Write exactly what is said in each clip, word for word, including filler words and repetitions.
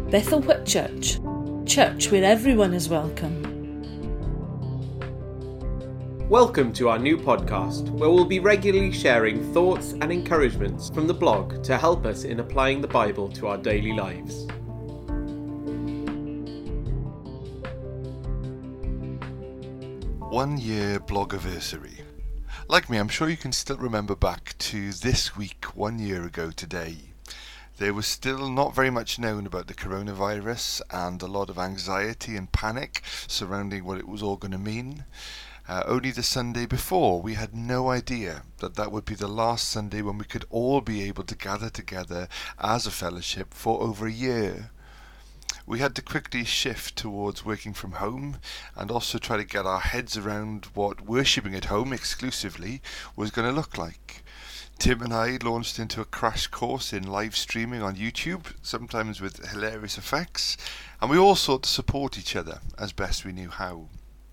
Bethel Whip Church, church where everyone is welcome. Welcome to our new podcast, where we'll be regularly sharing thoughts and encouragements from the blog to help us in applying the Bible to our daily lives. One year blogiversary. Like me, I'm sure you can still remember back to this week one year ago today. There was still not very much known about the coronavirus and a lot of anxiety and panic surrounding what it was all going to mean. Uh, only the Sunday before, we had no idea that that would be the last Sunday when we could all be able to gather together as a fellowship for over a year. We had to quickly shift towards working from home and also try to get our heads around what worshipping at home exclusively was going to look like. Tim and I launched into a crash course in live streaming on YouTube, sometimes with hilarious effects, and we all sought to support each other as best we knew how.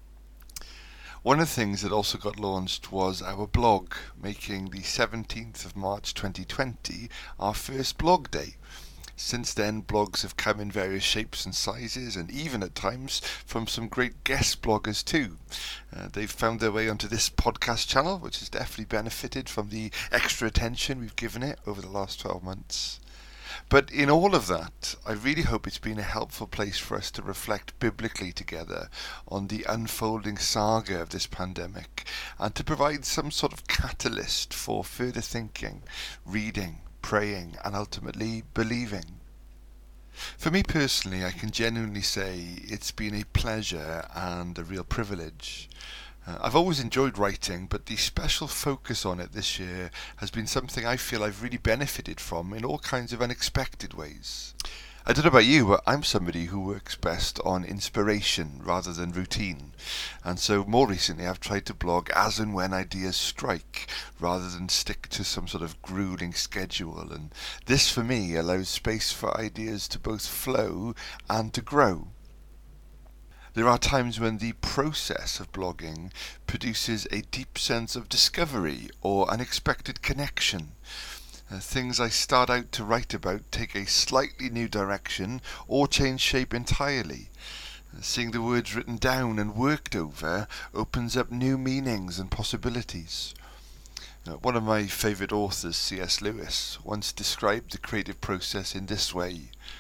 One of the things that also got launched was our blog, making the seventeenth of March twenty twenty our first blog day. Since then, blogs have come in various shapes and sizes, and even at times from some great guest bloggers too. Uh, they've found their way onto this podcast channel, which has definitely benefited from the extra attention we've given it over the last twelve months. But in all of that, I really hope it's been a helpful place for us to reflect biblically together on the unfolding saga of this pandemic, and to provide some sort of catalyst for further thinking, reading, praying, and ultimately believing. For me personally, I can genuinely say it's been a pleasure and a real privilege. Uh, I've always enjoyed writing, but the special focus on it this year has been something I feel I've really benefited from in all kinds of unexpected ways. I don't know about you, but I'm somebody who works best on inspiration rather than routine. And so more recently I've tried to blog as and when ideas strike, rather than stick to some sort of grueling schedule. And this for me allows space for ideas to both flow and to grow. There are times when the process of blogging produces a deep sense of discovery or unexpected connection. Uh, things I start out to write about take a slightly new direction or change shape entirely. Uh, seeing the words written down and worked over opens up new meanings and possibilities. Uh, one of my favourite authors, C S Lewis, once described the creative process in this way: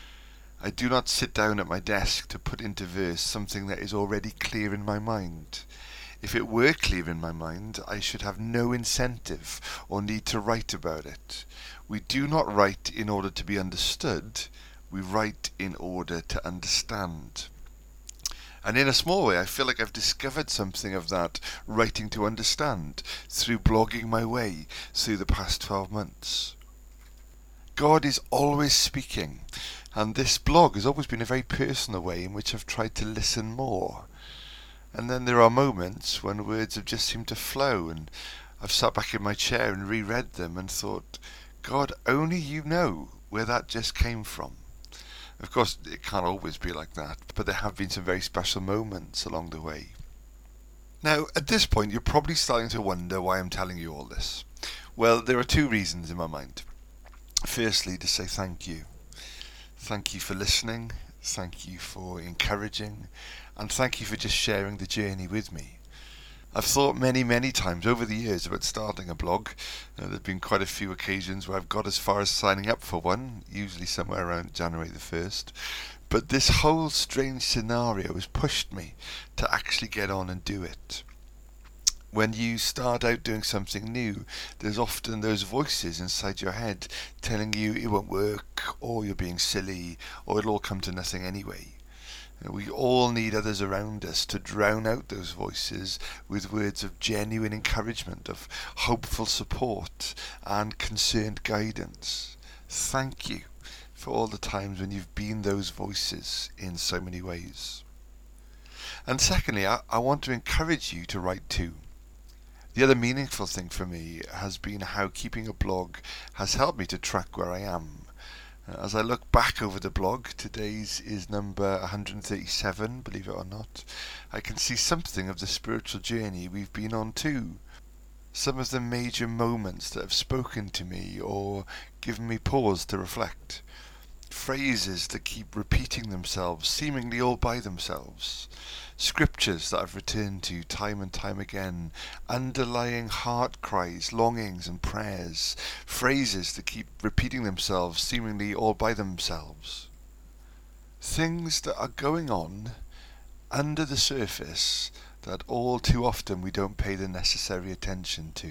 I do not sit down at my desk to put into verse something that is already clear in my mind. If it were clear in my mind, I should have no incentive or need to write about it. We do not write in order to be understood, we write in order to understand. And in a small way, I feel like I've discovered something of that writing to understand through blogging my way through the past twelve months. God is always speaking, and this blog has always been a very personal way in which I've tried to listen more. And then there are moments when words have just seemed to flow, and I've sat back in my chair and reread them and thought, God, only you know where that just came from. Of course, it can't always be like that, but there have been some very special moments along the way. Now, at this point, you're probably starting to wonder why I'm telling you all this. Well, there are two reasons in my mind. Firstly, to say thank you. Thank you for listening, thank you for encouraging, and thank you for just sharing the journey with me. I've thought many, many times over the years about starting a blog. Uh, there have been quite a few occasions where I've got as far as signing up for one, usually somewhere around January the first. But this whole strange scenario has pushed me to actually get on and do it. When you start out doing something new, there's often those voices inside your head telling you it won't work, or you're being silly, or it'll all come to nothing anyway. We all need others around us to drown out those voices with words of genuine encouragement, of hopeful support and concerned guidance. Thank you for all the times when you've been those voices in so many ways. And secondly, I, I want to encourage you to write too. The other meaningful thing for me has been how keeping a blog has helped me to track where I am. As I look back over the blog, today's is number one hundred thirty-seven, believe it or not, I can see something of the spiritual journey we've been on too. Some of the major moments that have spoken to me or given me pause to reflect. phrases that keep repeating themselves, seemingly all by themselves. Scriptures that I've returned to time and time again, underlying heart cries, longings and prayers, phrases that keep repeating themselves, seemingly all by themselves. Things that are going on under the surface that all too often we don't pay the necessary attention to.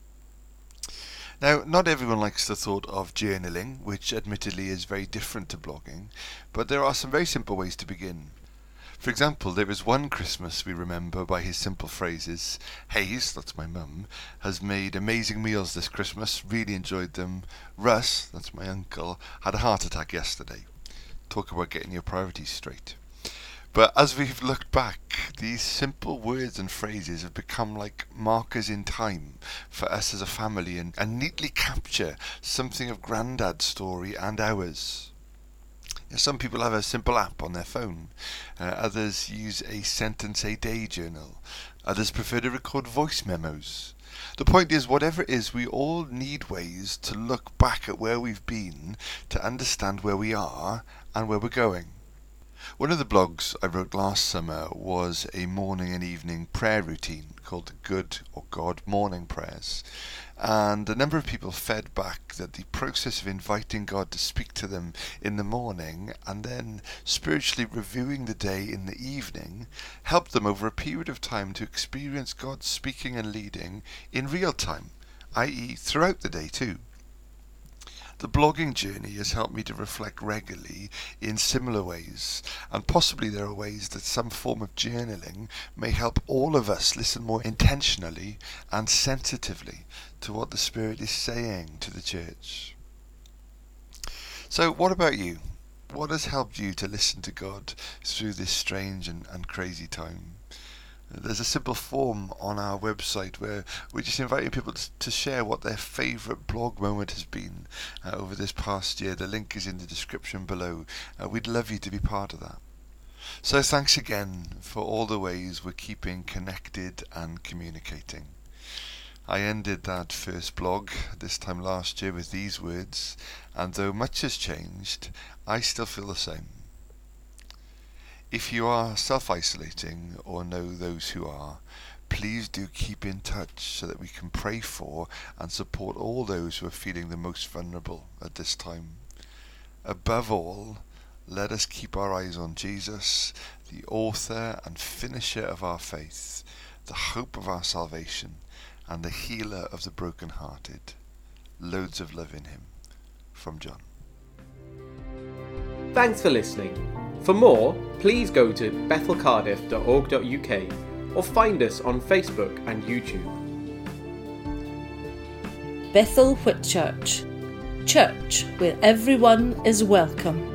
Now, not everyone likes the thought of journaling, which admittedly is very different to blogging, but there are some very simple ways to begin. For example, there is one Christmas we remember by his simple phrases. Hayes, that's my mum, has made amazing meals this Christmas, really enjoyed them. Russ, that's my uncle, had a heart attack yesterday. Talk about getting your priorities straight. But as we've looked back, these simple words and phrases have become like markers in time for us as a family and, and neatly capture something of Grandad's story and ours. Some people have a simple app on their phone. Uh, others use a sentence-a-day journal. Others prefer to record voice memos. The point is, whatever it is, we all need ways to look back at where we've been to understand where we are and where we're going. One of the blogs I wrote last summer was a morning and evening prayer routine called the Good or God Morning Prayers. And a number of people fed back that the process of inviting God to speak to them in the morning and then spiritually reviewing the day in the evening helped them over a period of time to experience God speaking and leading in real time, that is throughout the day too. The blogging journey has helped me to reflect regularly in similar ways, and possibly there are ways that some form of journaling may help all of us listen more intentionally and sensitively to what the Spirit is saying to the church. So what about you? What has helped you to listen to God through this strange and, and crazy time? There's a simple form on our website where we're just inviting people to share what their favourite blog moment has been uh, over this past year. The link is in the description below. Uh, we'd love you to be part of that. So thanks again for all the ways we're keeping connected and communicating. I ended that first blog this time last year with these words, and though much has changed, I still feel the same. If you are self-isolating or know those who are, please do keep in touch so that we can pray for and support all those who are feeling the most vulnerable at this time. Above all, let us keep our eyes on Jesus, the author and finisher of our faith, the hope of our salvation, and the healer of the brokenhearted. Loads of love in him. From John. Thanks for listening. For more, please go to bethel cardiff dot org dot U K or find us on Facebook and YouTube. Bethel Whitchurch, church where everyone is welcome.